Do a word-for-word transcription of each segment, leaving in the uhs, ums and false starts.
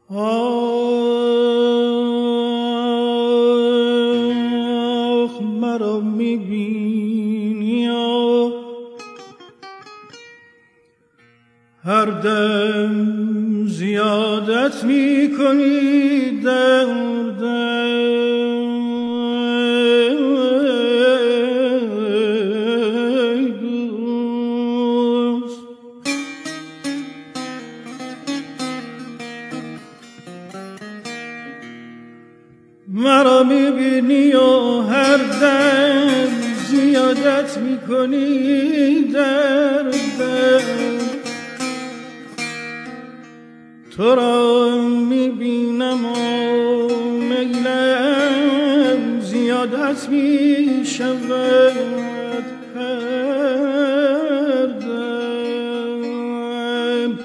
آخ مرا میبینی هر دم زیادت میکنی دردم مرا میبینی و هر دم زیادت میکنی دردم تو را میبینم و میلم زیادت میشود هر دم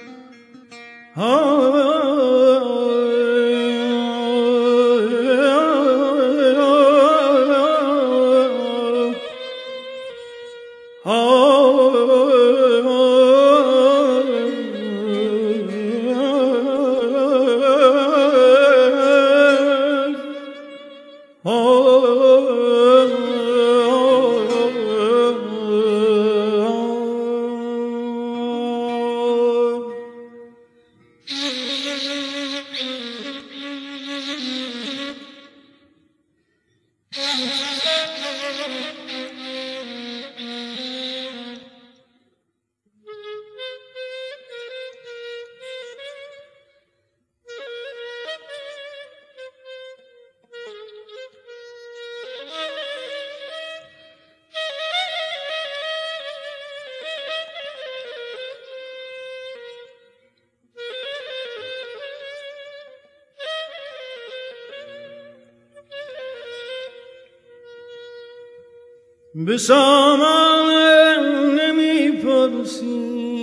به سامان نمیپرسی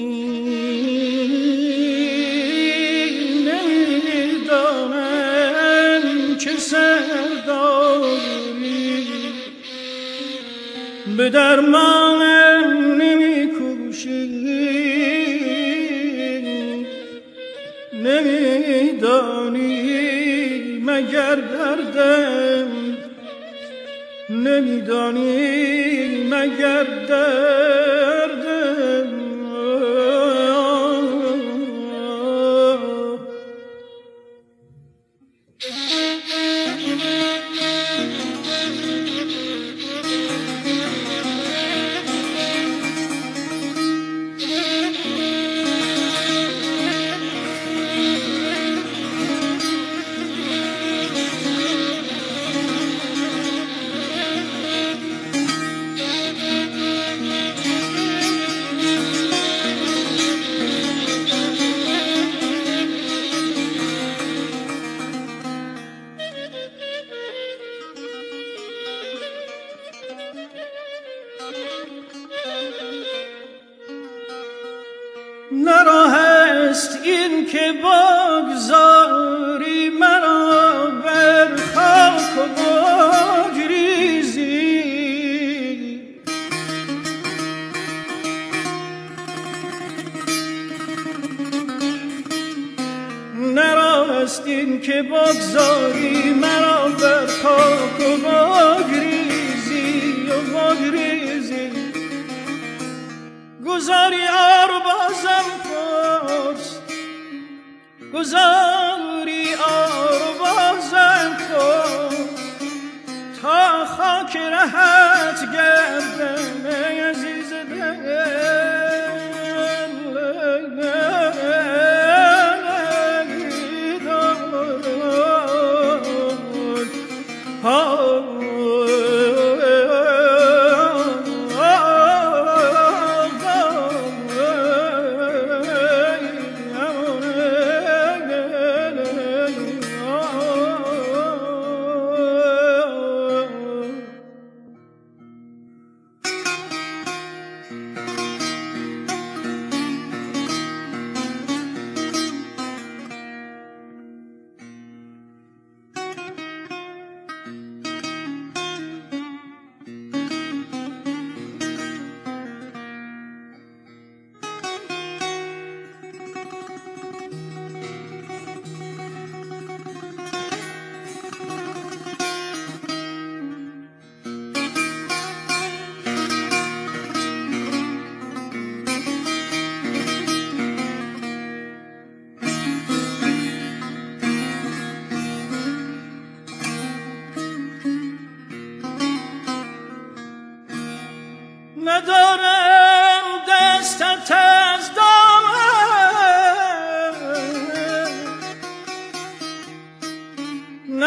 نمیدانم چه سرداری به درمانم نمیکوشی نمیدانی مگر دردم نمیدانی مگر دردم نرا هست این که بگذاری مرا بر خاک و بگریزی نرا هست این که بگذاری مرا بر خاک و بگریزی و بگریزی گذاری آربازم پست گذاری آربازم پست تا خاک رهت گردم ای عزیز دل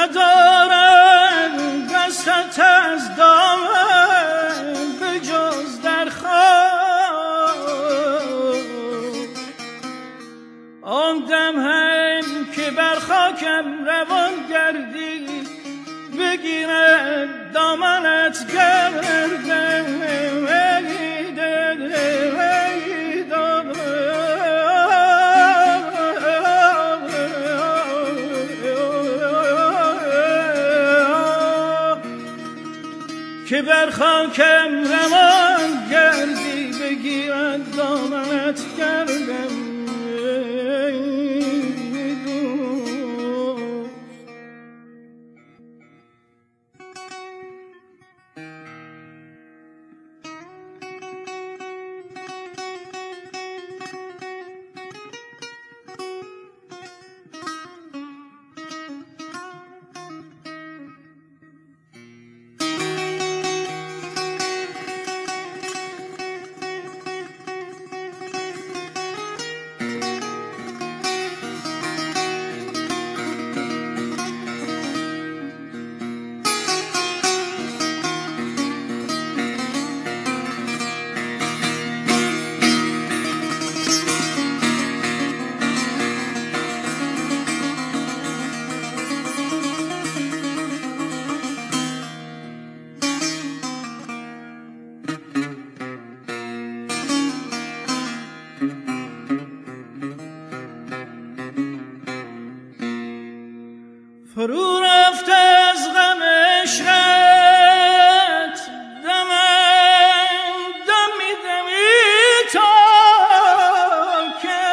ندارم دستت از دامن به جز در خواب. آن دم هم که بر خاکم روان گردی بگیرد دامنت گردم که بر خاکم روان گردی بگیرد دامنت گردم. فرو رفته از غم عشقت دمم دمی دمی تا که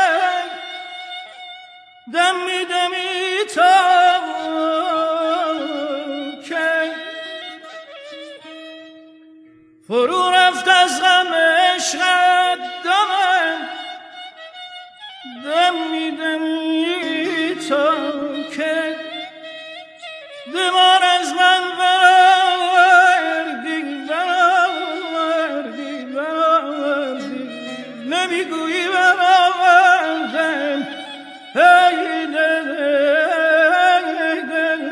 دمی دمی تا که فرو رفته از غم عشقت دمم دمی دمی تا که دمار از من بردی بردی بردی نمیگویی بردم ای دل ای دل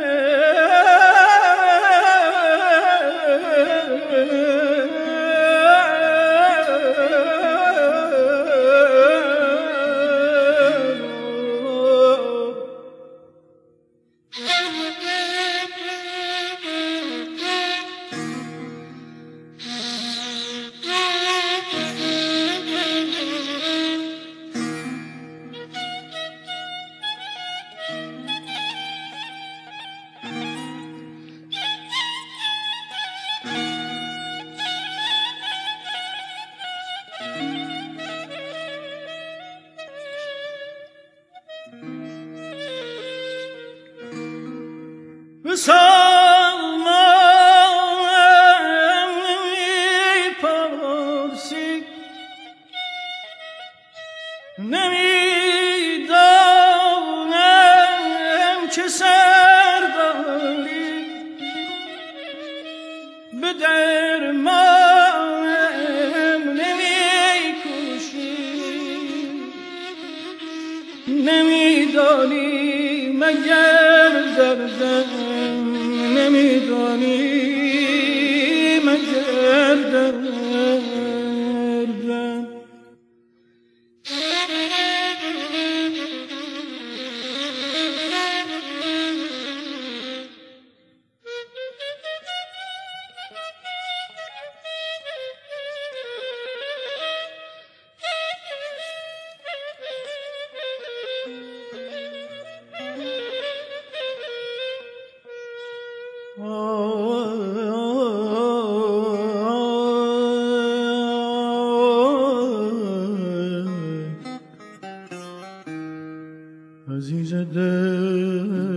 سالمانم نمیپرسی نمیدانم چه سر داری به درمانم نمیکوشی نمیدانی مگر دردم نمیدانی مگر دردم عزیز دل